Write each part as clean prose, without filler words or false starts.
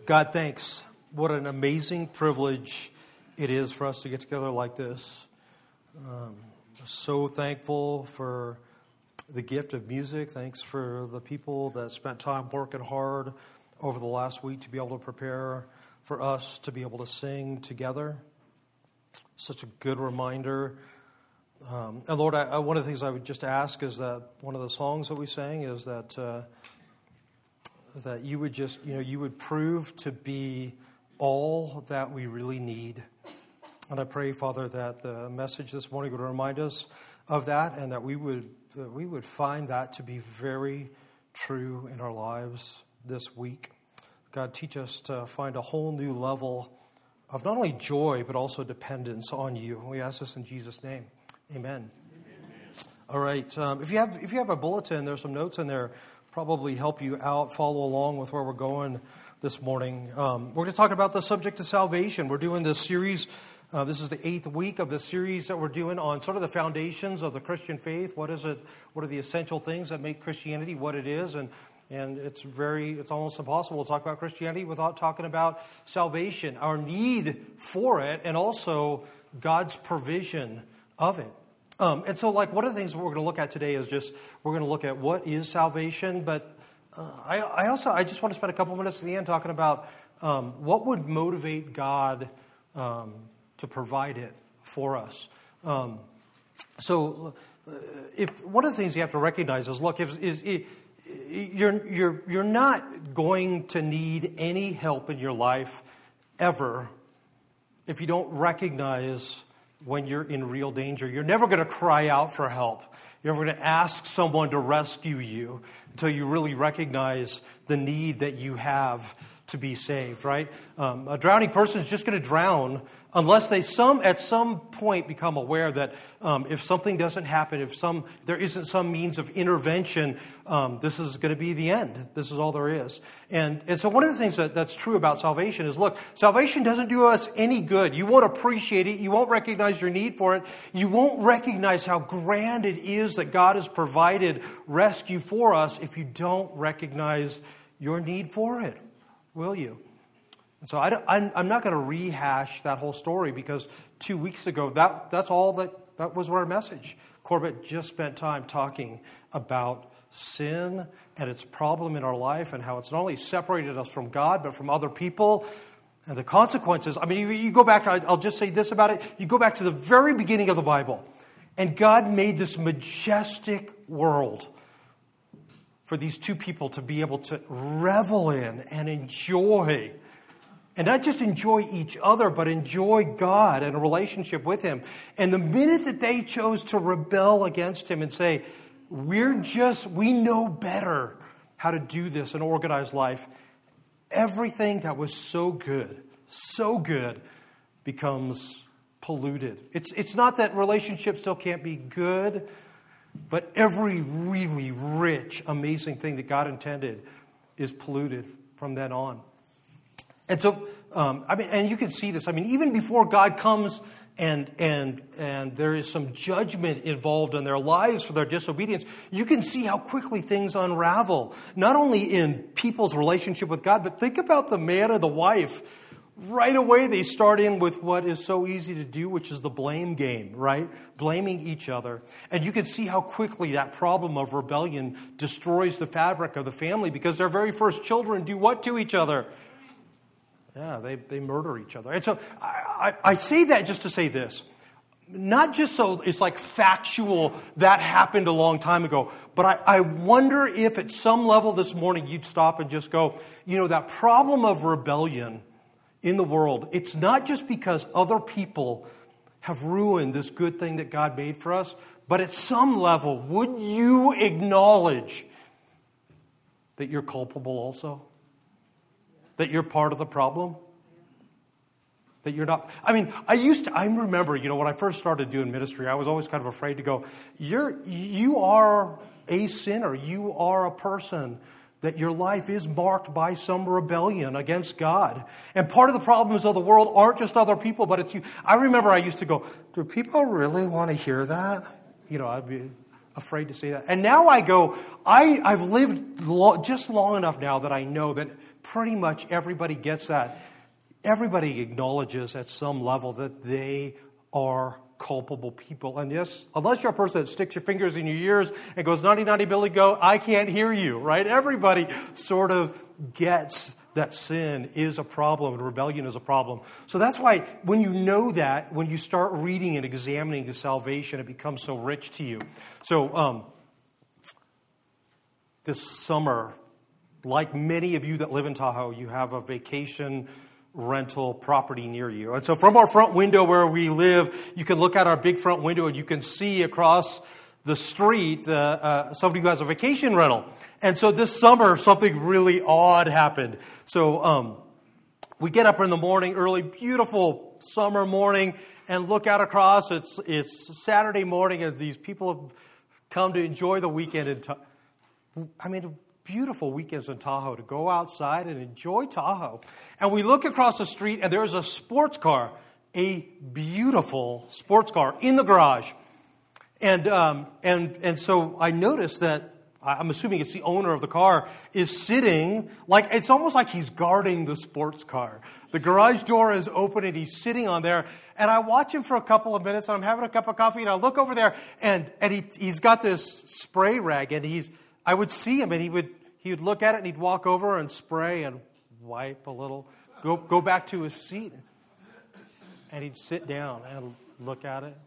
God, thanks. What an amazing privilege it is for us to get together like this. So thankful for the gift of music. Thanks for the people that spent time working hard over the last week to be able to prepare for us to be able to sing together. Such a good reminder. And Lord, one of the things I would just ask is that one of the songs that we sang is that you would just, you would prove to be all that we really need. And I pray, Father, that the message this morning would remind us of that, and that we would find that to be very true in our lives this week. God, teach us to find a whole new level of not only joy, but also dependence on you. We ask this in Jesus' name. Amen. All right. If you have a bulletin, there's some notes in there. Probably help you out, follow along with where we're going this morning. We're going to talk about the subject of salvation. We're doing this series. This is the 8th week of the series that we're doing on sort of the foundations of the Christian faith. What is it? What are the essential things that make Christianity what it is? And it's almost impossible to talk about Christianity without talking about salvation, our need for it, and also God's provision of it. And so, one of the things we're going to look at today is just, we're going to look at what is salvation, but I just want to spend a couple minutes at the end talking about what would motivate God to provide it for us. So, if one of the things you have to recognize is, look, you're not going to need any help in your life ever if you don't recognize when you're in real danger. You're never going to cry out for help. You're never going to ask someone to rescue you until you really recognize the need that you have to be saved, right? A drowning person is just going to drown unless they at some point become aware that if something doesn't happen, if there isn't some means of intervention, this is going to be the end. This is all there is. And so one of the things that's true about salvation is, look, salvation doesn't do us any good. You won't appreciate it. You won't recognize your need for it. You won't recognize how grand it is that God has provided rescue for us if you don't recognize your need for it. Will you? And so I'm not going to rehash that whole story, because 2 weeks ago, that was our message. Corbett just spent time talking about sin and its problem in our life, and how it's not only separated us from God, but from other people, and the consequences. I mean, you go back, I'll just say this about it. You go back to the very beginning of the Bible, and God made this majestic world for these two people to be able to revel in and enjoy. And not just enjoy each other, but enjoy God and a relationship with Him. And the minute that they chose to rebel against Him and say, we know better how to do this and organize life, everything that was so good, becomes polluted. It's not that relationships still can't be good, but every really rich, amazing thing that God intended is polluted from then on. And so, and you can see this. I mean, even before God comes and there is some judgment involved in their lives for their disobedience, you can see how quickly things unravel. Not only in people's relationship with God, but think about the man and the wife. Right away, they start in with what is so easy to do, which is the blame game, right? Blaming each other. And you can see how quickly that problem of rebellion destroys the fabric of the family, because their very first children do what to each other? Yeah, they murder each other. And so I say that just to say this. Not just so it's factual, that happened a long time ago, but I wonder if at some level this morning you'd stop and just go, that problem of rebellion in the world, it's not just because other people have ruined this good thing that God made for us, but at some level, would you acknowledge that you're culpable also? That you're part of the problem? That you're not... I mean, I remember, when I first started doing ministry, I was always kind of afraid to go, you are a sinner. You are a person that your life is marked by some rebellion against God. And part of the problems of the world aren't just other people, but it's you. I remember I used to go, do people really want to hear that? I'd be afraid to say that. And now I go, I've lived just long enough now that I know that pretty much everybody gets that. Everybody acknowledges at some level that they are culpable people. And yes, unless you're a person that sticks your fingers in your ears and goes, "Naughty, naughty, Billy, go," I can't hear you, right? Everybody sort of gets that sin is a problem and rebellion is a problem. So that's why when you know that, when you start reading and examining the salvation, it becomes so rich to you. So this summer, like many of you that live in Tahoe, you have a vacation rental property near you. And so from our front window where we live, you can look out our big front window and you can see across the street somebody who has a vacation rental. And so this summer, something really odd happened. So we get up in the morning, early, beautiful summer morning, and look out across. It's Saturday morning, and these people have come to enjoy the weekend. Beautiful weekends in Tahoe, to go outside and enjoy Tahoe. And we look across the street, and there's a sports car, a beautiful sports car in the garage. And so I noticed that, I'm assuming it's the owner of the car, is sitting, like it's almost like he's guarding the sports car. The garage door is open and he's sitting on there. And I watch him for a couple of minutes, and I'm having a cup of coffee, and I look over there, and he's got this spray rag, and I would see him, and he would look at it, and he'd walk over and spray and wipe a little, go back to his seat, and he'd sit down and look at it.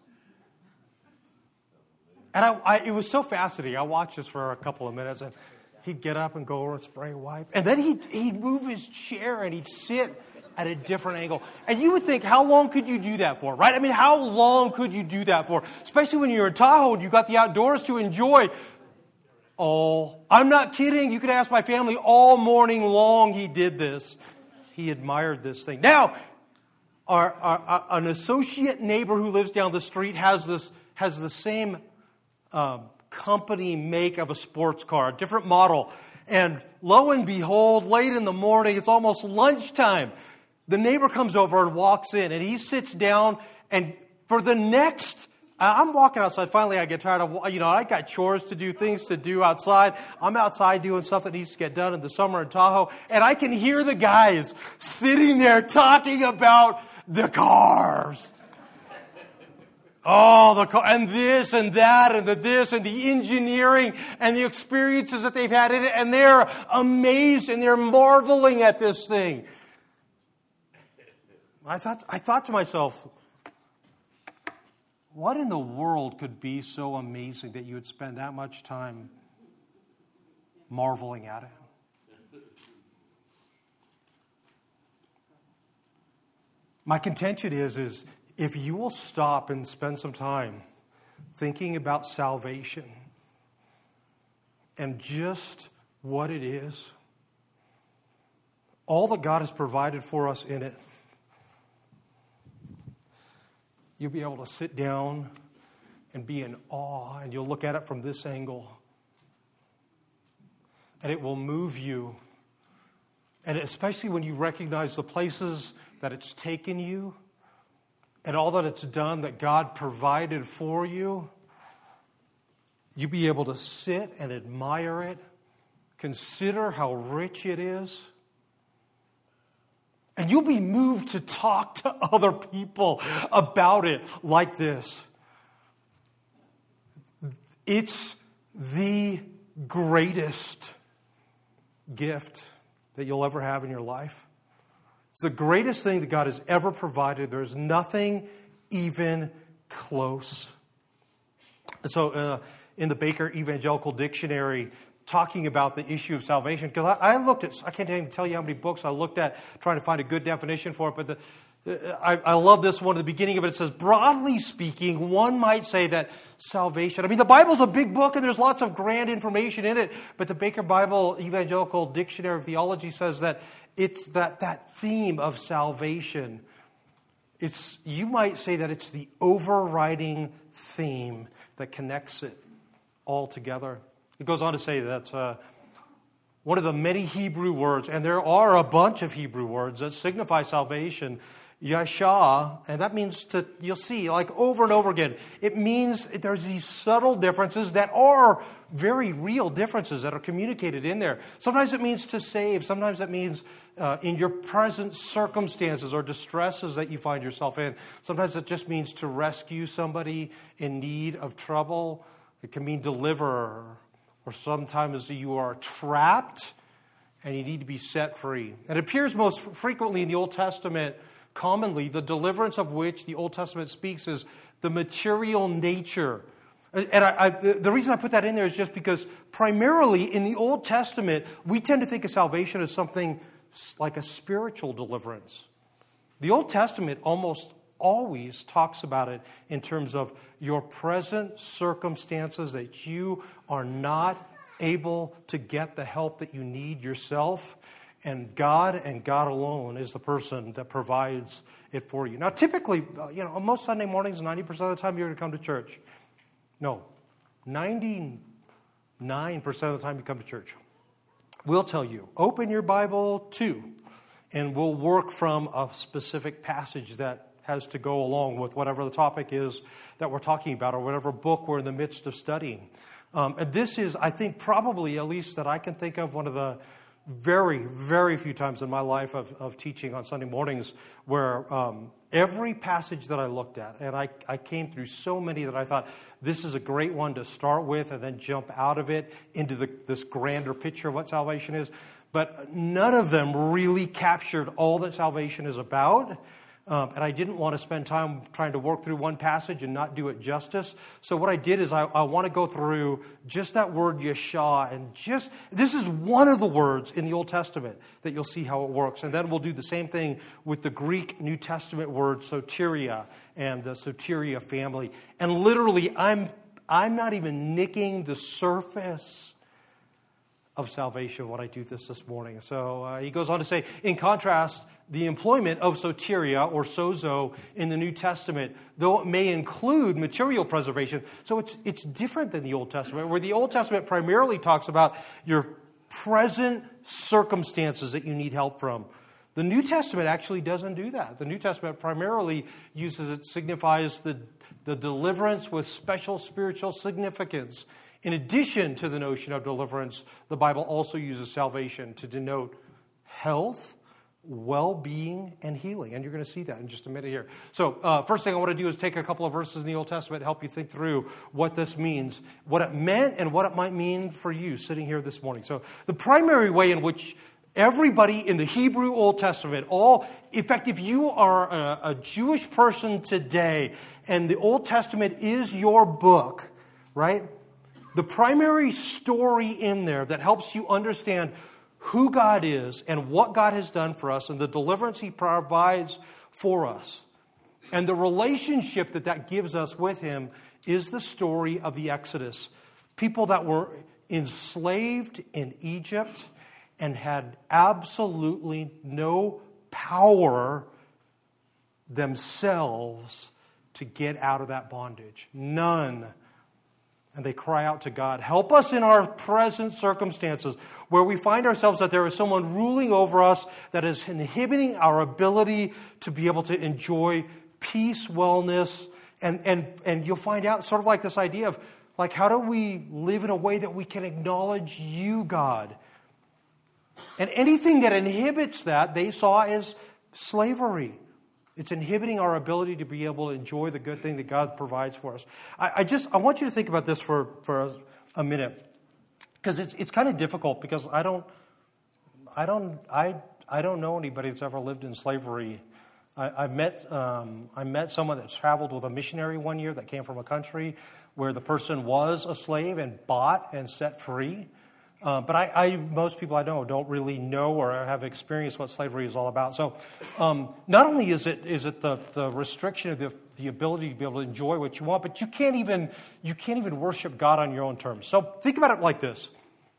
And it was so fascinating. I watched this for a couple of minutes, and he'd get up and go over and spray wipe. And then he'd move his chair, and he'd sit at a different angle. And you would think, how long could you do that for, right? I mean, how long could you do that for? Especially when you're in Tahoe and you've got the outdoors to enjoy. Oh, I'm not kidding. You could ask my family. All morning long he did this. He admired this thing. Now, an associate neighbor who lives down the street has the same company make of a sports car, a different model. And lo and behold, late in the morning, it's almost lunchtime, the neighbor comes over and walks in, and he sits down, and for the next, I'm walking outside. Finally, I get tired of, I got chores to do, things to do outside. I'm outside doing stuff that needs to get done in the summer in Tahoe, and I can hear the guys sitting there talking about the cars. Oh, the car, and this and that and this and the engineering and the experiences that they've had in it, and they're amazed and they're marveling at this thing. I thought to myself, what in the world could be so amazing that you would spend that much time marveling at it? My contention is if you will stop and spend some time thinking about salvation and just what it is, all that God has provided for us in it, you'll be able to sit down and be in awe, and you'll look at it from this angle, and it will move you. And especially when you recognize the places that it's taken you and all that it's done that God provided for you, you'll be able to sit and admire it, consider how rich it is, and you'll be moved to talk to other people about it like this. It's the greatest gift that you'll ever have in your life. It's the greatest thing that God has ever provided. There's nothing even close. And so in the Baker Evangelical Dictionary, talking about the issue of salvation, because I can't even tell you how many books I looked at trying to find a good definition for it, but I love this one at the beginning of it. It says, broadly speaking, one might say that salvation, the Bible's a big book and there's lots of grand information in it, but the Baker Bible Evangelical Dictionary of Theology says that it's that theme of salvation. You might say that it's the overriding theme that connects it all together. It goes on to say that one of the many Hebrew words, and there are a bunch of Hebrew words that signify salvation, yasha, and that means to, you'll see, like over and over again, it means there's these subtle differences that are very real differences that are communicated in there. Sometimes it means to save. Sometimes it means in your present circumstances or distresses that you find yourself in. Sometimes it just means to rescue somebody in need of trouble. It can mean deliver. Or sometimes you are trapped and you need to be set free. It appears most frequently in the Old Testament. Commonly, the deliverance of which the Old Testament speaks is the material nature. And the reason I put that in there is just because primarily in the Old Testament, we tend to think of salvation as something like a spiritual deliverance. The Old Testament almost always talks about it in terms of your present circumstances, that you are not able to get the help that you need yourself. And God alone is the person that provides it for you. Now, typically, most Sunday mornings, 90% of the time you're going to come to church. No, 99% of the time you come to church. We'll tell you, open your Bible to, and we'll work from a specific passage that has to go along with whatever the topic is that we're talking about or whatever book we're in the midst of studying. And this is, I think, probably, at least that I can think of, one of the very, very few times in my life of teaching on Sunday mornings where every passage that I looked at, and I came through so many that I thought, this is a great one to start with and then jump out of it into this grander picture of what salvation is. But none of them really captured all that salvation is about. And I didn't want to spend time trying to work through one passage and not do it justice. So what I did is I want to go through just that word yasha, and this is one of the words in the Old Testament that you'll see how it works. And then we'll do the same thing with the Greek New Testament word soteria and the soteria family. And literally, I'm not even nicking the surface of salvation when I do this morning. So he goes on to say, in contrast, the employment of soteria or sozo in the New Testament, though it may include material preservation, so it's different than the Old Testament, where the Old Testament primarily talks about your present circumstances that you need help from. The New Testament actually doesn't do that. The New Testament primarily signifies the deliverance with special spiritual significance. In addition to the notion of deliverance, the Bible also uses salvation to denote health, well-being, and healing. And you're going to see that in just a minute here. So first thing I want to do is take a couple of verses in the Old Testament to help you think through what this means, what it meant, and what it might mean for you sitting here this morning. So the primary way in which everybody in the Hebrew Old Testament, in fact, if you are a Jewish person today and the Old Testament is your book, right? The primary story in there that helps you understand who God is and what God has done for us and the deliverance He provides for us and the relationship that gives us with Him is the story of the Exodus. People that were enslaved in Egypt and had absolutely no power themselves to get out of that bondage. None. And they cry out to God, help us in our present circumstances where we find ourselves that there is someone ruling over us that is inhibiting our ability to be able to enjoy peace, wellness, and you'll find out sort of like this idea of like, how do we live in a way that we can acknowledge you, God? And anything that inhibits that, they saw as slavery. It's inhibiting our ability to be able to enjoy the good thing that God provides for us. I want you to think about this for a minute, because it's kind of difficult. Because I don't know anybody that's ever lived in slavery. I met someone that traveled with a missionary one year that came from a country where the person was a slave and bought and set free. But most people I know don't really know or have experienced what slavery is all about. So not only is it the restriction of the ability to be able to enjoy what you want, but you can't even worship God on your own terms. So think about it like this.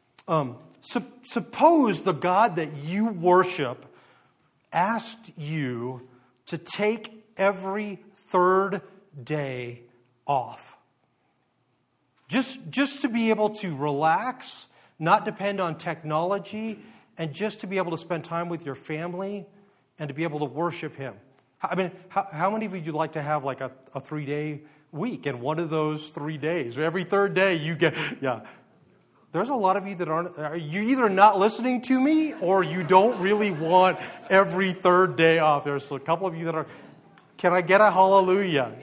Suppose the God that you worship asked you to take every third day off. Just to be able to relax, not depend on technology, and just to be able to spend time with your family and to be able to worship Him. I mean, how many of you would like to have like a 3-day week, and one of those 3 days, every third day you get, yeah. There's a lot of you that are you either not listening to me or you don't really want every third day off. There's a couple of you that are, can I get a hallelujah?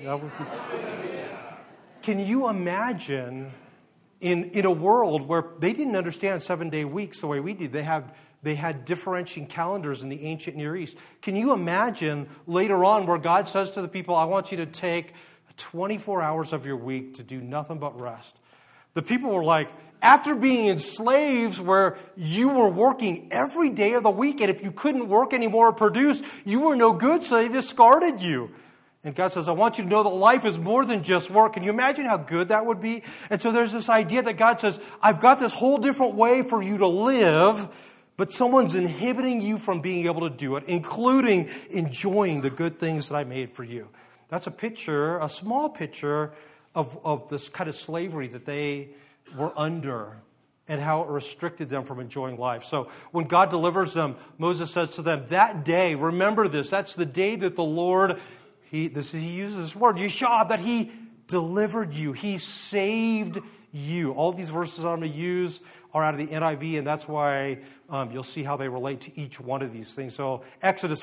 Can you imagine in a world where they didn't understand 7-day weeks the way we did? They had differentiating calendars in the ancient Near East. Can you imagine later on where God says to the people, I want you to take 24 hours of your week to do nothing but rest? The people were like, after being enslaved where you were working every day of the week, and if you couldn't work anymore or produce, you were no good, so they discarded you. And God says, I want you to know that life is more than just work. Can you imagine how good that would be? And so there's this idea that God says, I've got this whole different way for you to live, but someone's inhibiting you from being able to do it, including enjoying the good things that I made for you. That's a picture, a small picture of this kind of slavery that they were under and how it restricted them from enjoying life. So when God delivers them, Moses says to them, that day, remember this, that's the day that the Lord, he uses this word, Yeshua, that he delivered you. He saved you. All these verses I'm going to use are out of the NIV, and that's why you'll see how they relate to each one of these things. So Exodus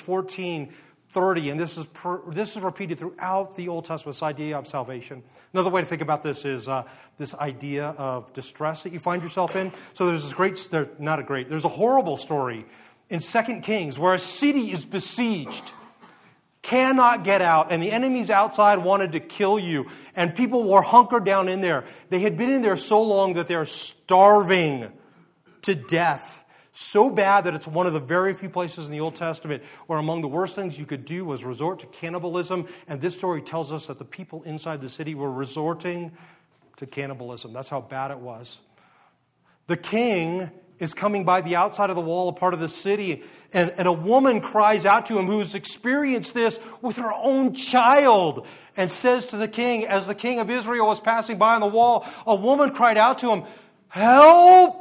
14:30, and this is repeated throughout the Old Testament, this idea of salvation. Another way to think about this is this idea of distress that you find yourself in. So there's there's a horrible story in 2 Kings where a city is besieged, cannot get out, and the enemies outside wanted to kill you, and people were hunkered down in there. They had been in there so long that they're starving to death. So bad that it's one of the very few places in the Old Testament where among the worst things you could do was resort to cannibalism. And this story tells us that the people inside the city were resorting to cannibalism. That's how bad it was. The king is coming by the outside of the wall, a part of the city, and a woman cries out to him who's experienced this with her own child and says to the king, as the king of Israel was passing by on the wall, a woman cried out to him, help!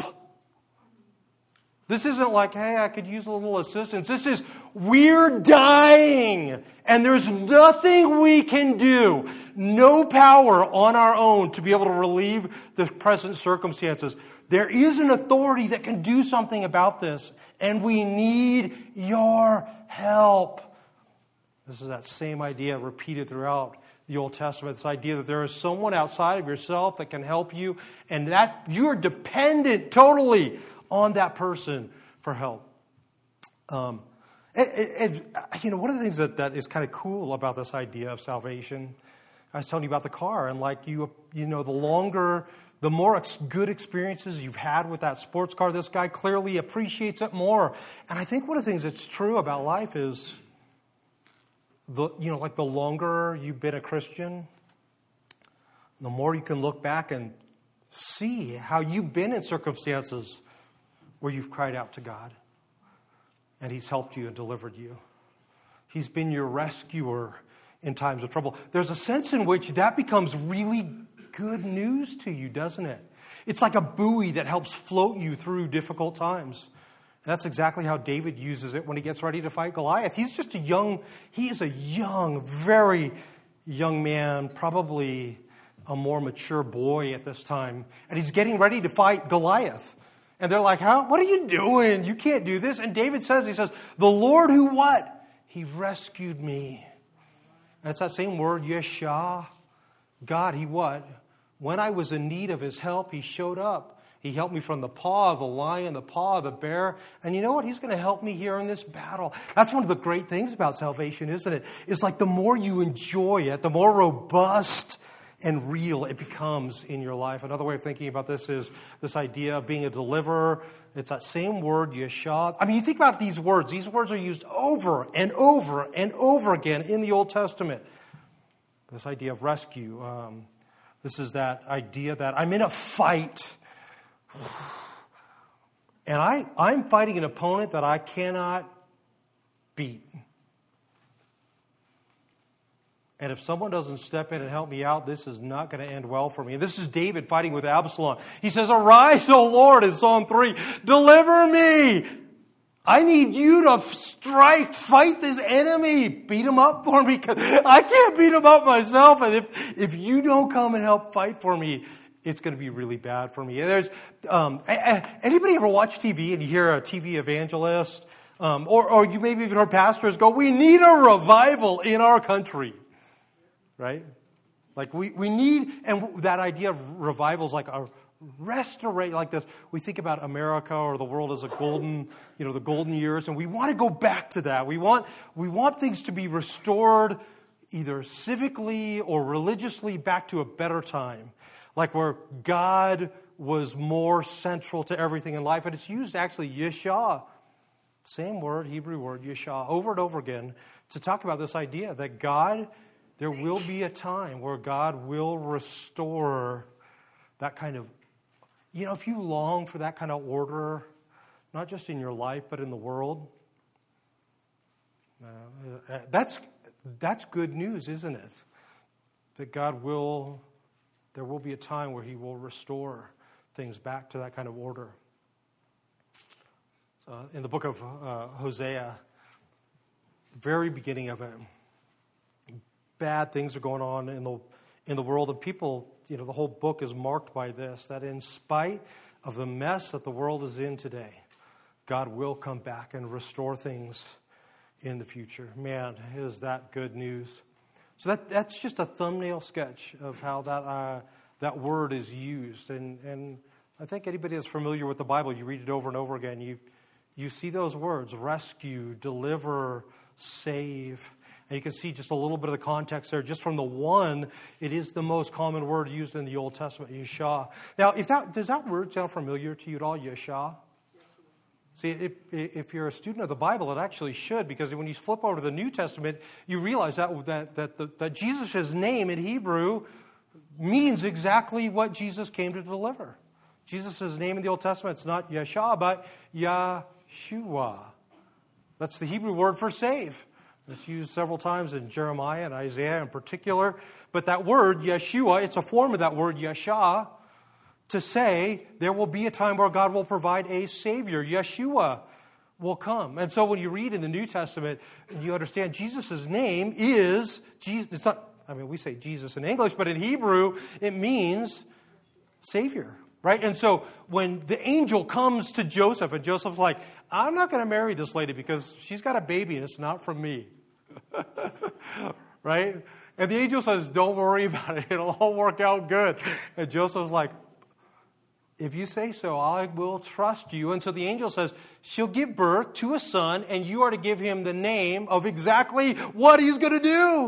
This isn't like, hey, I could use a little assistance. This is, we're dying, and there's nothing we can do, no power on our own to be able to relieve the present circumstances. There is an authority that can do something about this, and we need your help. This is that same idea repeated throughout the Old Testament, this idea that there is someone outside of yourself that can help you, and that you're dependent totally on that person for help. One of the things that is kind of cool about this idea of salvation, I was telling you about the car, and like the more good experiences you've had with that sports car, this guy clearly appreciates it more. And I think one of the things that's true about life is the longer you've been a Christian, the more you can look back and see how you've been in circumstances where you've cried out to God and He's helped you and delivered you. He's been your rescuer in times of trouble. There's a sense in which that becomes really good news to you, doesn't it? It's like a buoy that helps float you through difficult times. And that's exactly how David uses it when he gets ready to fight Goliath. He is a young, very young man, probably a more mature boy at this time. And he's getting ready to fight Goliath. And they're like, what are you doing? You can't do this. And David says, the Lord who what? He rescued me. And it's that same word, Yeshua. God, He what? When I was in need of His help, He showed up. He helped me from the paw of the lion, the paw of the bear. And you know what? He's going to help me here in this battle. That's one of the great things about salvation, isn't it? It's like the more you enjoy it, the more robust and real it becomes in your life. Another way of thinking about this is this idea of being a deliverer. It's that same word, Yeshua. I mean, you think about these words. These words are used over and over and over again in the Old Testament. This idea of rescue. This is that idea that I'm in a fight. And I'm fighting an opponent that I cannot beat. And if someone doesn't step in and help me out, this is not going to end well for me. And this is David fighting with Absalom. He says, arise, O Lord, in Psalm 3, deliver me. I need you to fight this enemy. Beat him up for me, because I can't beat him up myself. And if you don't come and help fight for me, it's going to be really bad for me. And there's anybody ever watch TV and you hear a TV evangelist, or you maybe even heard pastors go, "We need a revival in our country," right? Like we need, and that idea of revival is like a restoration, like this. We think about America or the world as the golden years, and we want to go back to that. We want things to be restored, either civically or religiously, back to a better time, like where God was more central to everything in life. And it's used actually, Yeshua, same word, Hebrew word, Yeshua, over and over again to talk about this idea that there will be a time where God will restore that kind of, if you long for that kind of order, not just in your life, but in the world, that's good news, isn't it? That there will be a time where He will restore things back to that kind of order. In the book of Hosea, very beginning of it, bad things are going on in the world, and people, the whole book is marked by this, that in spite of the mess that the world is in today, God will come back and restore things in the future. Man, is that good news. So that's just a thumbnail sketch of how that word is used. And I think anybody that's familiar with the Bible, you read it over and over again, you see those words, rescue, deliver, save. And you can see just a little bit of the context there. Just from the one, it is the most common word used in the Old Testament, Yeshua. Now, does that word sound familiar to you at all, Yeshua? See, if you're a student of the Bible, it actually should, because when you flip over to the New Testament, you realize that Jesus' name in Hebrew means exactly what Jesus came to deliver. Jesus' name in the Old Testament, it's not Yeshua, but Yahshua. That's the Hebrew word for save. It's used several times in Jeremiah and Isaiah in particular. But that word, Yeshua, it's a form of that word, Yeshua, to say there will be a time where God will provide a Savior. Yeshua will come. And so when you read in the New Testament, you understand Jesus' name is, it's not, we say Jesus in English, but in Hebrew, it means Savior. Right? And so when the angel comes to Joseph, and Joseph's like, "I'm not going to marry this lady because she's got a baby and it's not from me." Right? And the angel says, "Don't worry about it. It'll all work out good." And Joseph's like, "If you say so, I will trust you." And so the angel says, "She'll give birth to a son, and you are to give him the name of exactly what he's going to do."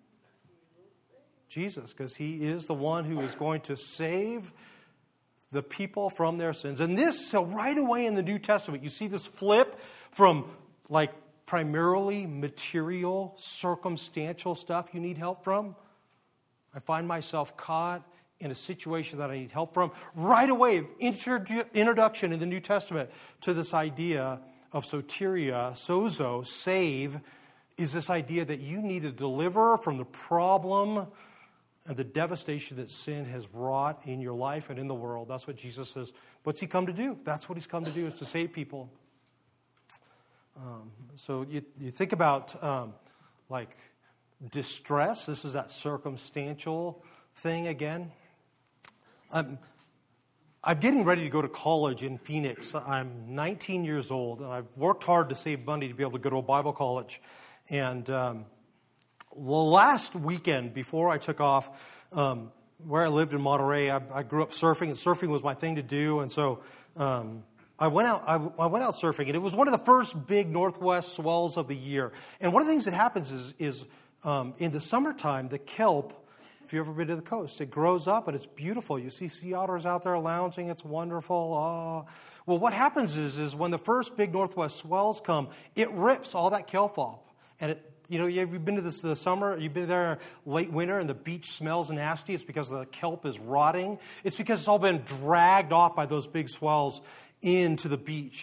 Jesus, because He is the one who is going to save the people from their sins. And so right away in the New Testament, you see this flip from like primarily material, circumstantial stuff you need help from. I find myself caught in a situation that I need help from. Right away, introduction in the New Testament to this idea of soteria, sozo, save, is this idea that you need to deliver from the problem and the devastation that sin has wrought in your life and in the world. That's what Jesus says. What's He come to do? That's what He's come to do, is to save people. So you think about like distress. This is that circumstantial thing again. I'm getting ready to go to college in Phoenix. I'm 19 years old, and I've worked hard to save money to be able to go to a Bible college. And last weekend, before I took off, where I lived in Monterey, I grew up surfing, and surfing was my thing to do. And so I went out surfing, and it was one of the first big northwest swells of the year. And one of the things that happens is in the summertime, the kelp, if you've ever been to the coast, it grows up and it's beautiful. You see sea otters out there lounging. It's wonderful. Oh. Well, what happens is when the first big northwest swells come, it rips all that kelp off. And you've been to the summer, you've been there late winter, and the beach smells nasty. It's because the kelp is rotting. It's because it's all been dragged off by those big swells into the beach.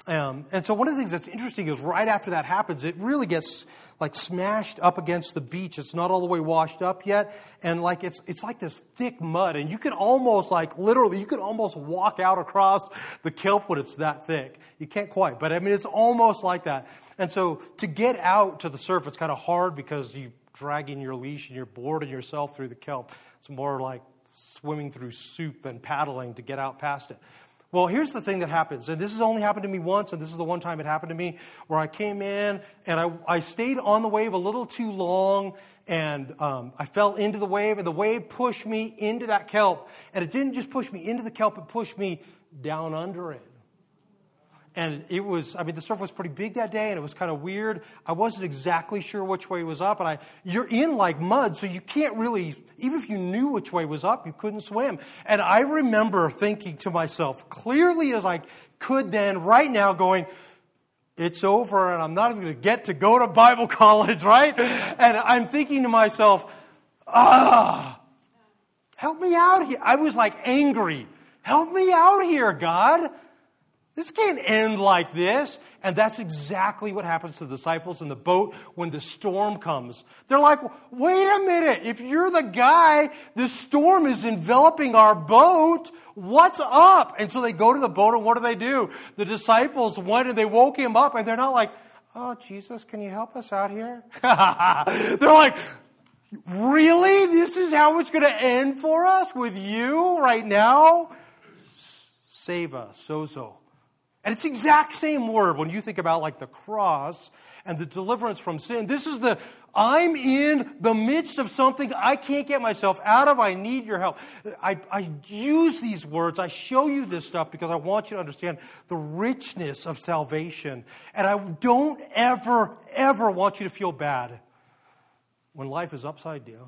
And so one of the things that's interesting is right after that happens, it really gets like smashed up against the beach. It's not all the way washed up yet. And like it's like this thick mud. And you can almost like literally, you can almost walk out across the kelp when it's that thick. You can't quite, but I mean, it's almost like that. And so to get out to the surf, it's kind of hard because you're dragging your leash and you're boarding yourself through the kelp. It's more like swimming through soup than paddling to get out past it. Well, here's the thing that happens, and this has only happened to me once, and this is the one time it happened to me, where I came in, and I stayed on the wave a little too long, and I fell into the wave, and the wave pushed me into that kelp, and it didn't just push me into the kelp, it pushed me down under it. And it was, the surf was pretty big that day, and it was kind of weird. I wasn't exactly sure which way was up, and you're in like mud, so you can't really, even if you knew which way was up, you couldn't swim. And I remember thinking to myself, clearly as I could then, right now, going, it's over, and I'm not even going to get to go to Bible college, right? And I'm thinking to myself, help me out here. I was like angry. Help me out here, God. This can't end like this. And that's exactly what happens to the disciples in the boat when the storm comes. They're like, wait a minute. If you're the guy, the storm is enveloping our boat. What's up? And so they go to the boat, and what do? The disciples went and they woke him up, and they're not like, oh, Jesus, can you help us out here? They're like, really? This is how it's going to end for us with you right now? Save us, sozo. And it's the exact same word when you think about like the cross and the deliverance from sin. This is I'm in the midst of something I can't get myself out of. I need your help. I use these words. I show you this stuff because I want you to understand the richness of salvation. And I don't ever, ever want you to feel bad when life is upside down.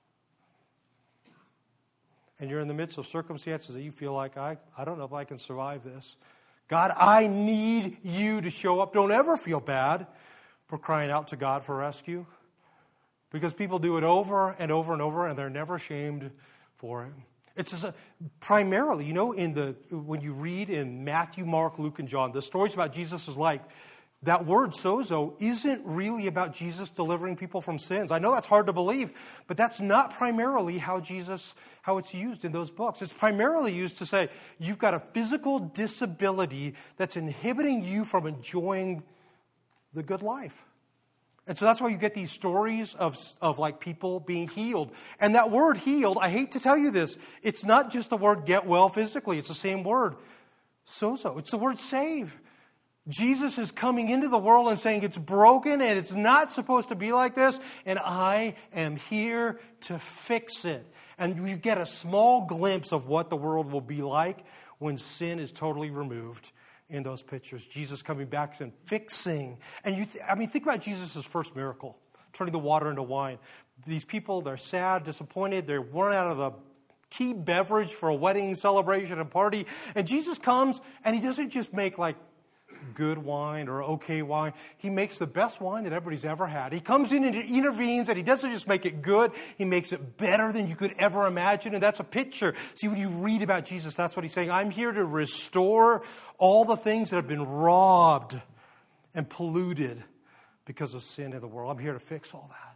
And you're in the midst of circumstances that you feel like, I don't know if I can survive this. God, I need you to show up. Don't ever feel bad for crying out to God for rescue. Because people do it over and over and over, and they're never ashamed for it. It's just primarily, when you read in Matthew, Mark, Luke, and John, the stories about Jesus' life, that word sozo isn't really about Jesus delivering people from sins. I know that's hard to believe, but that's not primarily how it's used in those books. It's primarily used to say you've got a physical disability that's inhibiting you from enjoying the good life. And so that's why you get these stories of like people being healed. And that word healed, I hate to tell you this, it's not just the word get well physically. It's the same word, sozo. It's the word save. Jesus is coming into the world and saying it's broken and it's not supposed to be like this, and I am here to fix it. And you get a small glimpse of what the world will be like when sin is totally removed in those pictures. Jesus coming back and fixing. And think about Jesus' first miracle, turning the water into wine. These people, they're sad, disappointed, they're worn out of the key beverage for a wedding celebration and party. And Jesus comes and he doesn't just make like good wine or okay wine. He makes the best wine that everybody's ever had. He comes in and intervenes, and he doesn't just make it good, he makes it better than you could ever imagine. And that's a picture. See, when you read about Jesus, that's what he's saying. I'm here to restore all the things that have been robbed and polluted because of sin in the world. I'm here to fix all that.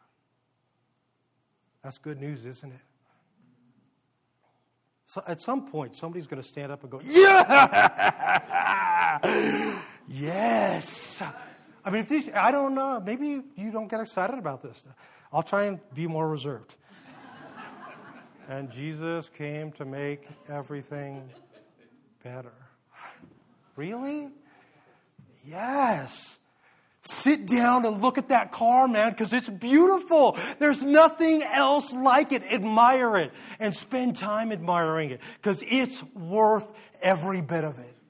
That's good news, isn't it? So at some point, somebody's going to stand up and go, yeah! Yes! I don't know. Maybe you don't get excited about this. I'll try and be more reserved. And Jesus came to make everything better. Really? Yes. Sit down and look at that car, man, because it's beautiful. There's nothing else like it. Admire it and spend time admiring it because it's worth every bit of it.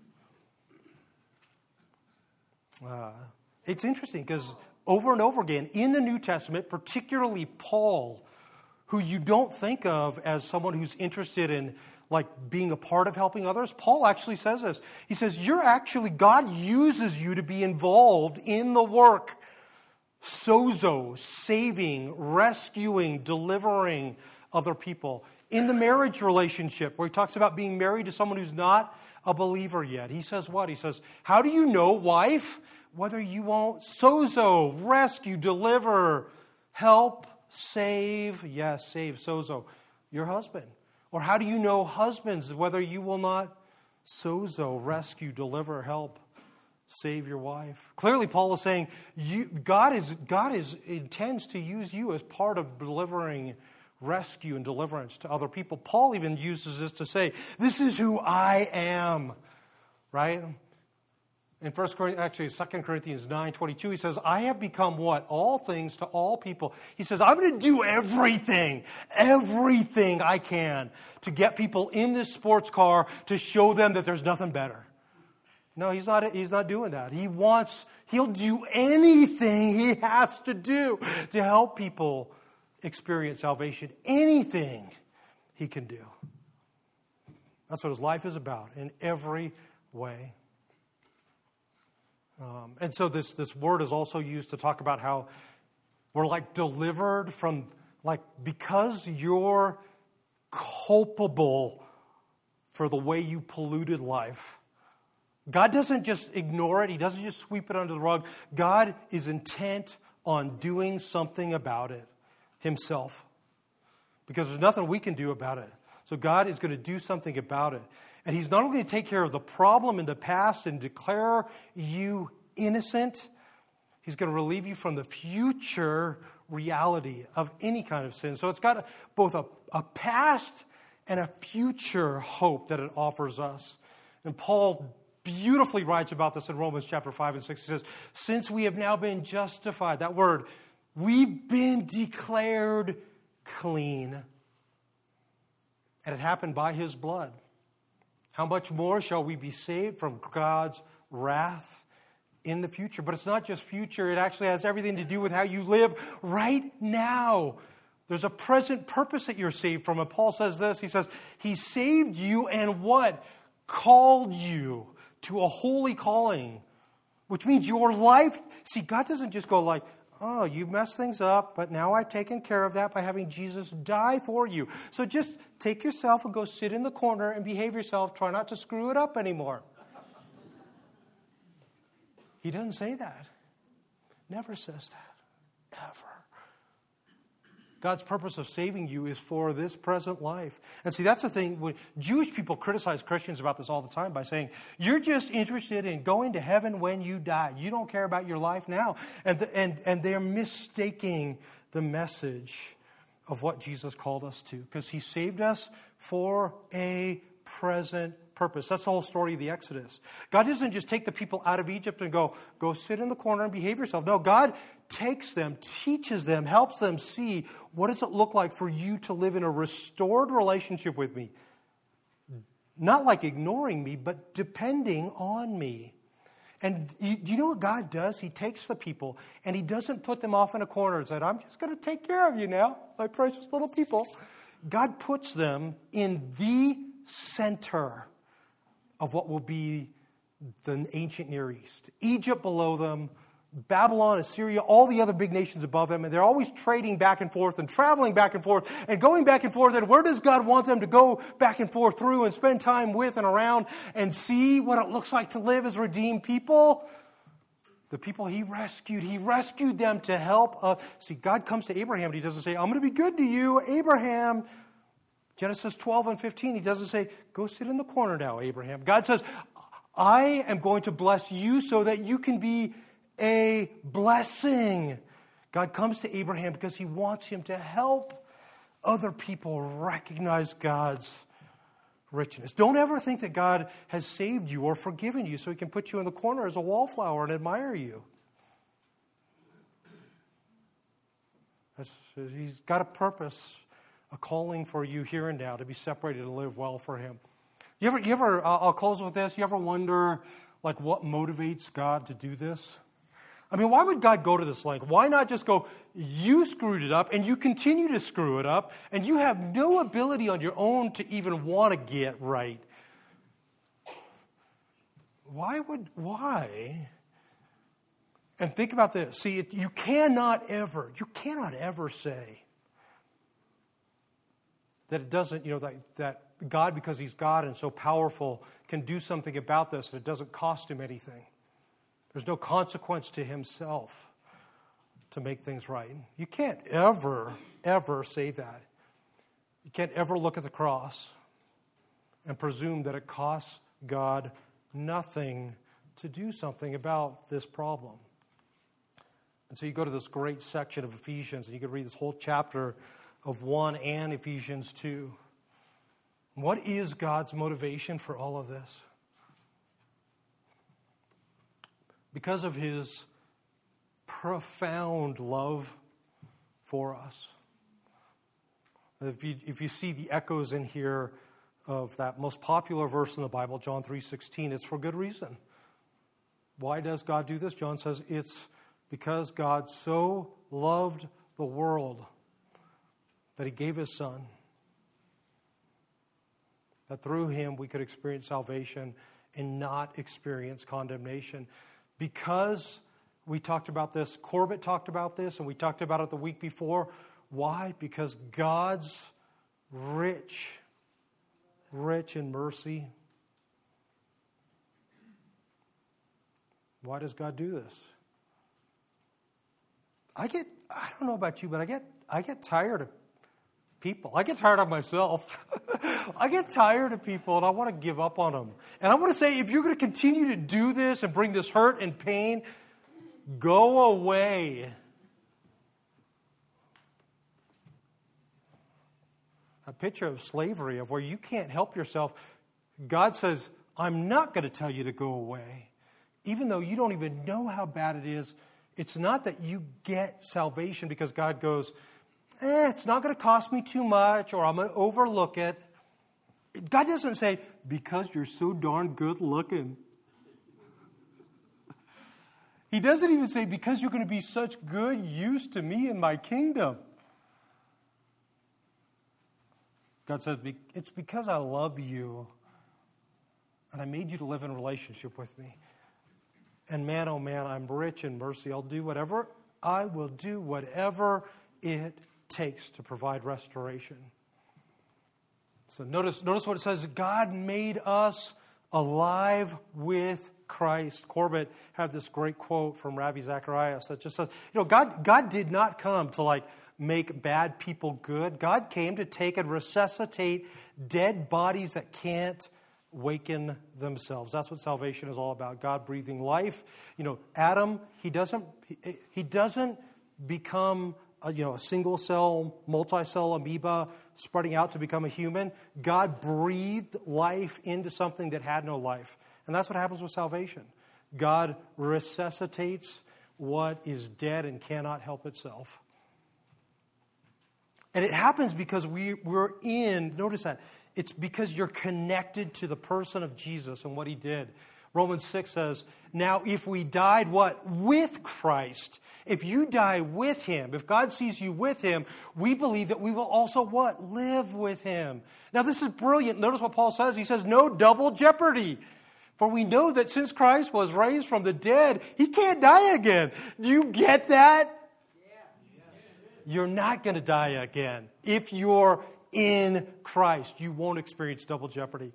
It's interesting because over and over again in the New Testament, particularly Paul, who you don't think of as someone who's interested in like being a part of helping others, Paul actually says this. He says, God uses you to be involved in the work. Sozo, saving, rescuing, delivering other people. In the marriage relationship, where he talks about being married to someone who's not a believer yet. He says what? He says, how do you know, wife, whether you won't sozo, rescue, deliver, help, save, yes, save, sozo, your husband? Or how do you know, husbands, whether you will not sozo, rescue, deliver, help, save your wife? Clearly, Paul is saying God intends to use you as part of delivering rescue and deliverance to other people. Paul even uses this to say, this is who I am, right? In 2 Corinthians 9:22, he says, I have become what? All things to all people. He says, I'm going to do everything I can to get people in this sports car to show them that there's nothing better. No, he's not doing that. He'll do anything he has to do to help people experience salvation. Anything he can do. That's what his life is about in every way. And so this word is also used to talk about how we're like delivered from, like, because you're culpable for the way you polluted life. God doesn't just ignore it. He doesn't just sweep it under the rug. God is intent on doing something about it himself, because there's nothing we can do about it. So God is going to do something about it. And he's not only going to take care of the problem in the past and declare you innocent, he's going to relieve you from the future reality of any kind of sin. So it's got both a past and a future hope that it offers us. And Paul beautifully writes about this in Romans chapter 5 and 6. He says, since we have now been justified, that word, we've been declared clean. And it happened by his blood. How much more shall we be saved from God's wrath in the future? But it's not just future. It actually has everything to do with how you live right now. There's a present purpose that you're saved from. And Paul says this. He says, he saved you and what? Called you to a holy calling. Which means your life. See, God doesn't just go like, oh, you messed things up, but now I've taken care of that by having Jesus die for you. So just take yourself and go sit in the corner and behave yourself. Try not to screw it up anymore. He doesn't say that. Never says that. Ever. God's purpose of saving you is for this present life. And see, that's the thing. When Jewish people criticize Christians about this all the time by saying, you're just interested in going to heaven when you die. You don't care about your life now. And they're mistaking the message of what Jesus called us to, because he saved us for a present purpose. That's the whole story of the Exodus. God doesn't just take the people out of Egypt and go sit in the corner and behave yourself. No, God takes them, teaches them, helps them see what does it look like for you to live in a restored relationship with me. Not like ignoring me, but depending on me. And do you know what God does? He takes the people and he doesn't put them off in a corner and said, I'm just going to take care of you now, my precious little people. God puts them in the center of what will be the ancient Near East. Egypt below them, Babylon, Assyria, all the other big nations above them, and they're always trading back and forth and traveling back and forth and going back and forth. And where does God want them to go back and forth through and spend time with and around and see what it looks like to live as redeemed people? The people he rescued them to help. See, God comes to Abraham and he doesn't say, I'm going to be good to you, Abraham. Genesis 12 and 15, he doesn't say, go sit in the corner now, Abraham. God says, I am going to bless you so that you can be a blessing. God comes to Abraham because he wants him to help other people recognize God's richness. Don't ever think that God has saved you or forgiven you so he can put you in the corner as a wallflower and admire you. He's got a purpose, a calling for you here and now to be separated and live well for him. You ever? I'll close with this. You ever wonder, like, what motivates God to do this? I mean, why would God go to this length? Why not just go, you screwed it up and you continue to screw it up and you have no ability on your own to even want to get right? Why? And think about this. See, you cannot ever say, That it doesn't, that God, because He's God and so powerful, can do something about this, and it doesn't cost Him anything. There's no consequence to Himself to make things right. You can't ever say that. You can't ever look at the cross and presume that it costs God nothing to do something about this problem. And so you go to this great section of Ephesians, and you can read this whole chapter of 1 and Ephesians 2. What is God's motivation for all of this? Because of His profound love for us. If you see the echoes in here of that most popular verse in the Bible, John 3:16, it's for good reason. Why does God do this? John says it's because God so loved the world that He gave His Son, that through Him we could experience salvation and not experience condemnation. Because we talked about this, Corbett talked about this, and we talked about it the week before. Why? Because God's rich in mercy. Why does God do this? I don't know about you, but I get tired of people. I get tired of myself. I get tired of people, and I want to give up on them. And I want to say, if you're going to continue to do this and bring this hurt and pain, go away. A picture of slavery, of where you can't help yourself. God says, I'm not going to tell you to go away. Even though you don't even know how bad it is, it's not that you get salvation because God goes, it's not going to cost me too much, or I'm going to overlook it. God doesn't say, because you're so darn good looking. He doesn't even say, because you're going to be such good use to me in my kingdom. God says, it's because I love you, and I made you to live in relationship with me. And man, oh man, I'm rich in mercy. I will do whatever it takes to provide restoration. So notice what it says. God made us alive with Christ. Corbett had this great quote from Ravi Zacharias that just says, God did not come to make bad people good. God came to take and resuscitate dead bodies that can't waken themselves. That's what salvation is all about. God breathing life. Adam, he doesn't become a single cell, multi-cell amoeba spreading out to become a human. God breathed life into something that had no life. And that's what happens with salvation. God resuscitates what is dead and cannot help itself. And it happens because notice that, it's because you're connected to the person of Jesus and what He did. Romans 6 says, now if we died what? With Christ. If you die with Him, if God sees you with Him, we believe that we will also what? Live with Him. Now this is brilliant. Notice what Paul says. He says, no double jeopardy. For we know that since Christ was raised from the dead, He can't die again. Do you get that? You're not going to die again. If you're in Christ, you won't experience double jeopardy.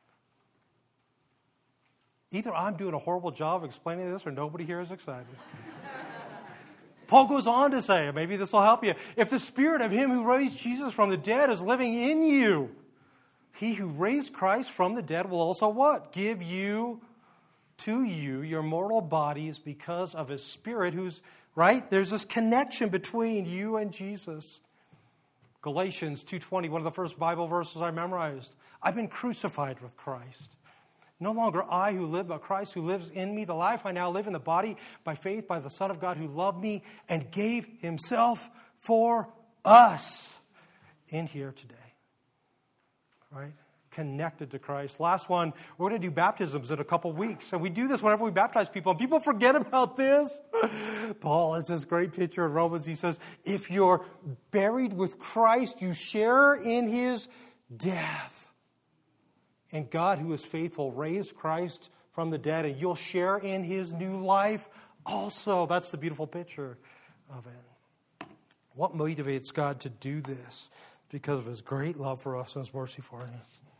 Either I'm doing a horrible job of explaining this or nobody here is excited. Paul goes on to say, maybe this will help you, if the Spirit of Him who raised Jesus from the dead is living in you, He who raised Christ from the dead will also what? Give you your mortal bodies because of His Spirit who's, right? There's this connection between you and Jesus. Galatians 2:20, one of the first Bible verses I memorized. I've been crucified with Christ. No longer I who live, but Christ who lives in me. The life I now live in the body by faith by the Son of God who loved me and gave Himself for us in here today. Right? Connected to Christ. Last one, we're going to do baptisms in a couple weeks. And we do this whenever we baptize people. And people forget about this. Paul has this great picture in Romans. He says, if you're buried with Christ, you share in His death. And God, who is faithful, raised Christ from the dead, and you'll share in His new life also. That's the beautiful picture of it. What motivates God to do this? because of his great love for us and his mercy for us.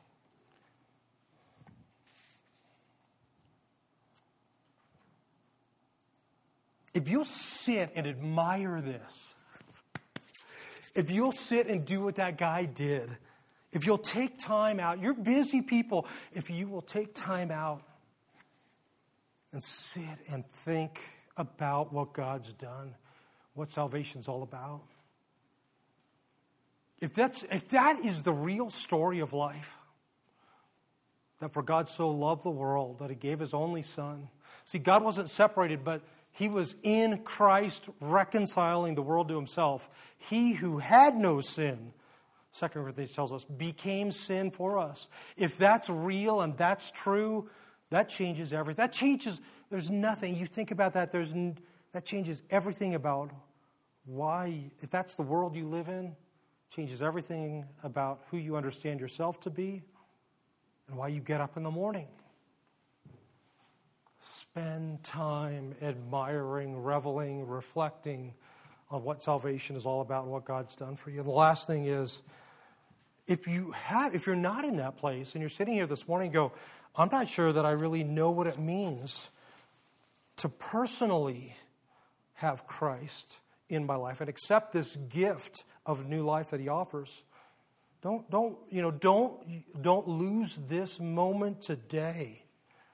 If you'll sit and admire this, if you'll sit and do what that guy did, if you'll take time out, you're busy people, if you will take time out and sit and think about what God's done, what salvation's all about. If that is the real story of life, that for God so loved the world that he gave his only Son. See, God wasn't separated, but he was in Christ reconciling the world to himself. He who had no sin, 2 Corinthians tells us, became sin for us. If that's real and that's true, that changes everything. There's nothing. You think about that, that changes everything about why, if that's the world you live in, changes everything about who you understand yourself to be and why you get up in the morning. Spend time admiring, reveling, reflecting on what salvation is all about and what God's done for you. The last thing is, if you're not in that place and you're sitting here this morning and go, I'm not sure that I really know what it means to personally have Christ in my life and accept this gift of new life that he offers. Don't lose this moment today.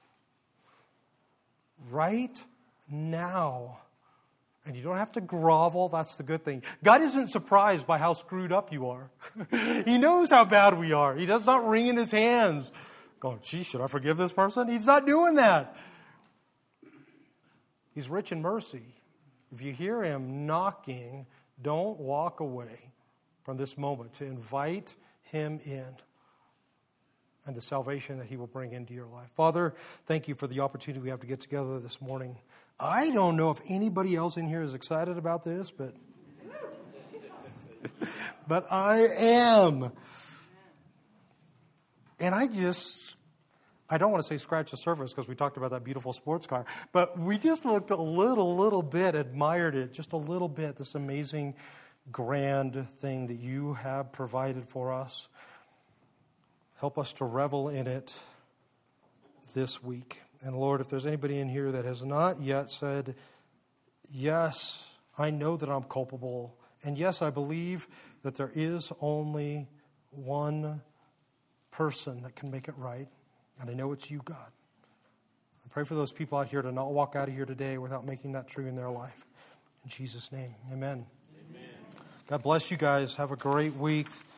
Right now. And you don't have to grovel. That's the good thing. God isn't surprised by how screwed up you are. He knows how bad we are. He does not wring in his hands going, gee, should I forgive this person? He's not doing that. He's rich in mercy. If you hear him knocking, don't walk away from this moment to invite him in and the salvation that he will bring into your life. Father, thank you for the opportunity we have to get together this morning. I don't know if anybody else in here is excited about this, but I am. And I don't want to say scratch the surface because we talked about that beautiful sports car, but we just looked a little bit, admired it just a little bit, this amazing, grand thing that you have provided for us. Help us to revel in it this week. And Lord, if there's anybody in here that has not yet said, yes, I know that I'm culpable, and yes, I believe that there is only one person that can make it right, and I know it's you, God. I pray for those people out here to not walk out of here today without making that true in their life. In Jesus' name, amen. God bless you guys. Have a great week.